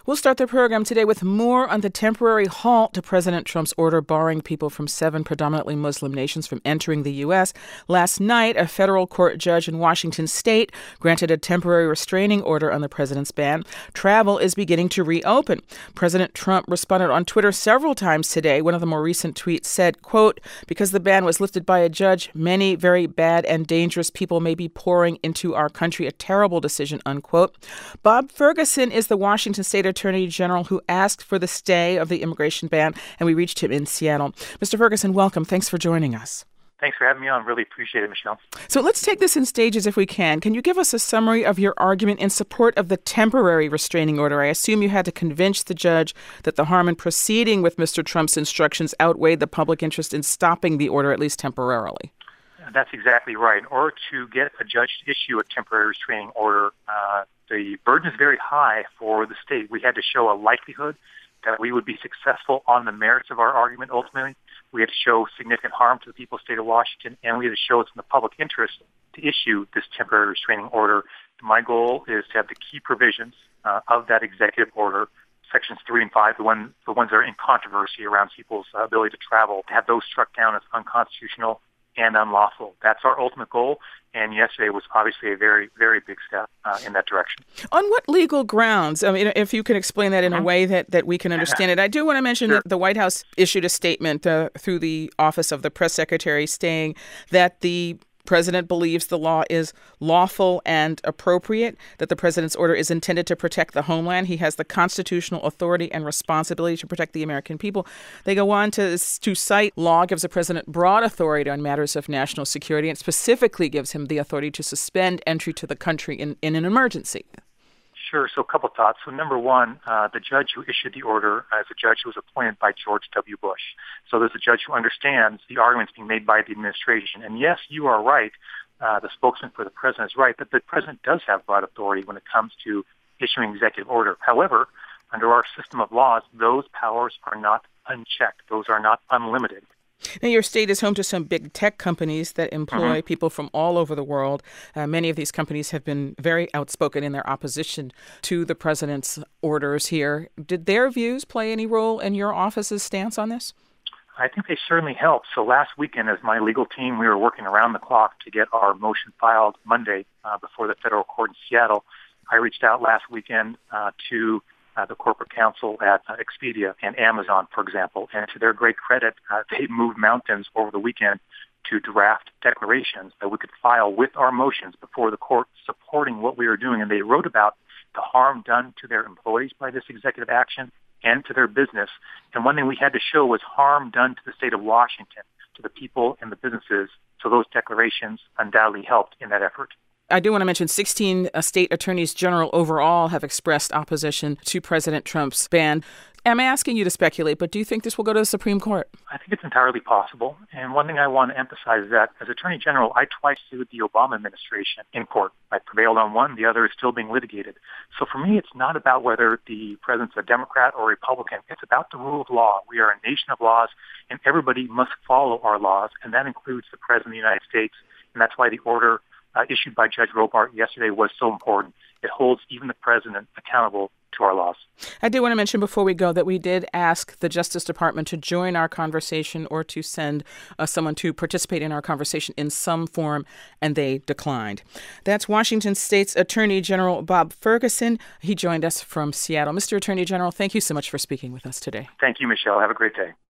We'll start the program today with more on the temporary halt to President Trump's order barring people from 7 predominantly Muslim nations from entering the U.S. Last night, a federal court judge in Washington state granted a temporary restraining order on the president's ban. Travel is beginning to reopen. President Trump responded on Twitter several times today. One of the more recent tweets said, quote, "Because the ban was lifted by a judge, many very bad and dangerous people may be pouring into our country. A terrible decision," unquote. Bob Ferguson is the Washington State Attorney General who asked for the stay of the immigration ban, and we reached him in Seattle. Mr. Ferguson, welcome. Thanks for joining us. Thanks for having me on. Really appreciate it, Michelle. So let's take this in stages if we can. Can you give us a summary of your argument in support of the temporary restraining order? I assume you had to convince the judge that the harm in proceeding with Mr. Trump's instructions outweighed the public interest in stopping the order, at least temporarily. That's exactly right. In order to get a judge to issue a temporary restraining order, the burden is very high for the state. We had to show a likelihood that we would be successful on the merits of our argument ultimately. We had to show significant harm to the people of the state of Washington, and we had to show it's in the public interest to issue this temporary restraining order. My goal is to have the key provisions of that executive order, Sections 3 and 5, the ones that are in controversy around people's ability to travel, to have those struck down as unconstitutional and unlawful. That's our ultimate goal, and yesterday was obviously a very, very big step in that direction. On what legal grounds? I mean, if you can explain that in a way that we can understand it. I do want to mention that the White House issued a statement through the Office of the Press Secretary saying that the president believes the law is lawful and appropriate, that the president's order is intended to protect the homeland. He has the constitutional authority and responsibility to protect the American people. They go on to cite law gives the president broad authority on matters of national security and specifically gives him the authority to suspend entry to the country in an emergency. Sure. So a couple of thoughts. So number one, the judge who issued the order is a judge who was appointed by George W. Bush. So there's a judge who understands the arguments being made by the administration. And yes, you are right. The spokesman for the president is right that the president does have broad authority when it comes to issuing executive order. However, under our system of laws, those powers are not unchecked. Those are not unlimited. Now, your state is home to some big tech companies that employ people from all over the world. Many of these companies have been very outspoken in their opposition to the president's orders here. Did their views play any role in your office's stance on this? I think they certainly helped. So last weekend, as my legal team, we were working around the clock to get our motion filed Monday before the federal court in Seattle. I reached out last weekend to the corporate counsel at Expedia and Amazon, for example. And to their great credit, they moved mountains over the weekend to draft declarations that we could file with our motions before the court supporting what we were doing. And they wrote about the harm done to their employees by this executive action and to their business. And one thing we had to show was harm done to the state of Washington, to the people and the businesses. So those declarations undoubtedly helped in that effort. I do want to mention 16 state attorneys general overall have expressed opposition to President Trump's ban. I'm asking you to speculate, but do you think this will go to the Supreme Court? I think it's entirely possible. And one thing I want to emphasize is that as Attorney General, I twice sued the Obama administration in court. I prevailed on one. The other is still being litigated. So for me, it's not about whether the president's a Democrat or Republican. It's about the rule of law. We are a nation of laws, and everybody must follow our laws, and that includes the President of the United States. And that's why the order issued by Judge Robart yesterday was so important. It holds even the president accountable to our laws. I do want to mention before we go that we did ask the Justice Department to join our conversation or to send someone to participate in our conversation in some form, and they declined. That's Washington State's Attorney General Bob Ferguson. He joined us from Seattle. Mr. Attorney General, thank you so much for speaking with us today. Thank you, Michelle. Have a great day.